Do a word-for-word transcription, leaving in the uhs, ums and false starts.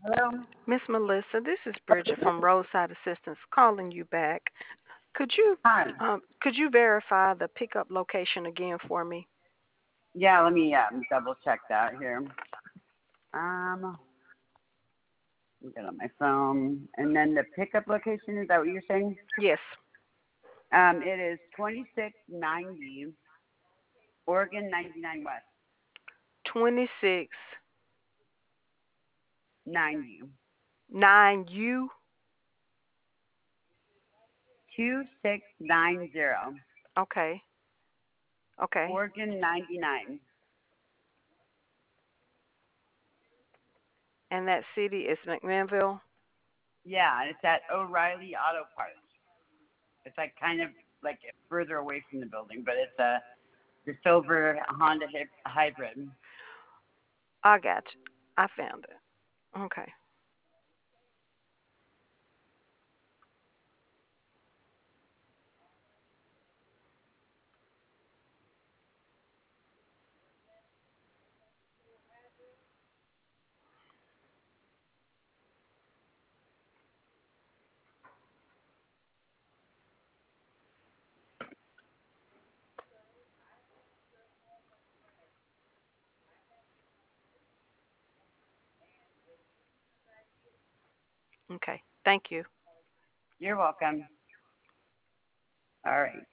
Hello. Miss Melissa, this is Bridget from Roadside Assistance calling you back. Could you Hi. um, could you verify the pickup location again for me? Yeah, let me um, double check that here. Um, let me get on my phone. And then the pickup location, is that what you're saying? Yes, Um, it is twenty-six ninety Oregon ninety-nine West. twenty-six ninety. nine U. two six nine zero Okay, okay. Oregon ninety-nine. And that city is McMinnville. Yeah, and it's at O'Reilly Auto Parts. It's like kind of like further away from the building, but it's a the silver Honda hybrid. I got you. I found it. Okay, okay. Thank you. You're welcome. All right.